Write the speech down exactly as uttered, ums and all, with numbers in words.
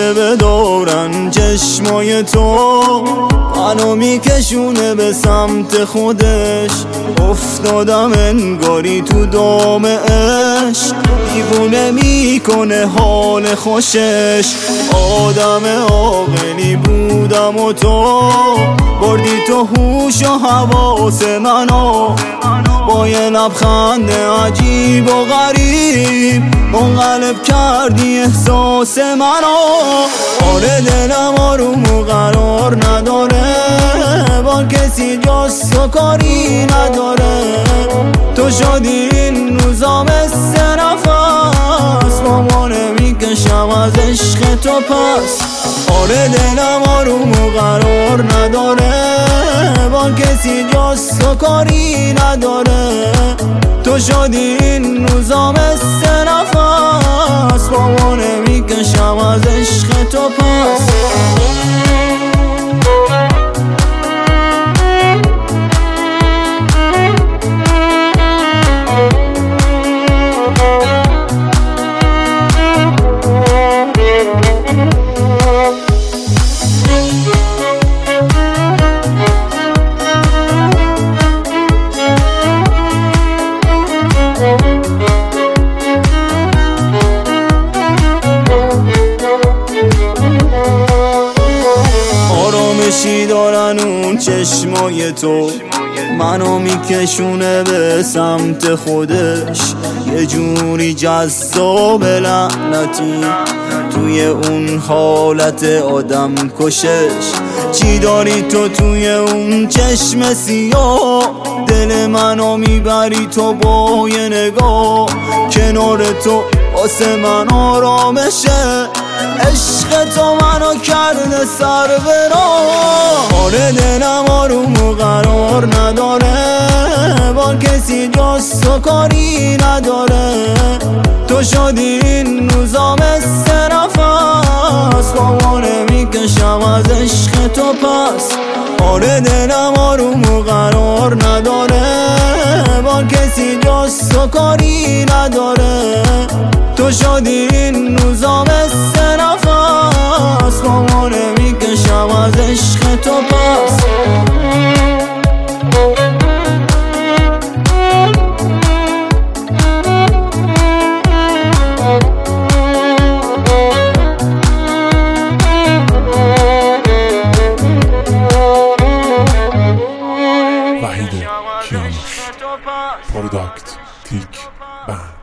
میکشه به دورن چشمای تو، منو میکشونه به سمت خودش. افتادم انگاری تو دام عشق، دیوونه میکنه حال خوشش. آدم عاقلی بودم و تو بردی تو هوش و حواس منو، با یه لبخند عجیب و غریب منقلب کردی احساس منو. آره دلم آروم و قرار نداره، با کسی جز تو کاری نداره. تو شدی این روزا مثل نفس، مامانه میکشم از عشق تو پس. آره دلم آروم و قرار نداره، با کسی جز تو کاری نداره. تو شدی این روزا مثل نفس، مامانه میکشم از عشق تو پس. آرامشی دارن اون چشمای تو، منو میکشونه به سمت خودش. یه جوری جذاب لعنتی توی اون حالت آدم کشش. چی داری تو توی اون چشم سیاه، دل منو میبری تو با یه نگاه. کنار تو واسه من آرامشه، عشق تو منو کرده سر به راه. آره دلم آروم و قرار نداره، با کسی جز تو کاری نداره. تو شدی این روزا مثل نفس، مامانه میکشم از عشق تو پس. آره دلم آروم و قرار نداره، با کسی جز تو کاری نداره. تو شدی این روزا مثل نفس، مامانه میکشم از عشق تو پس. وحید کیانوش پروداکت تیک بند.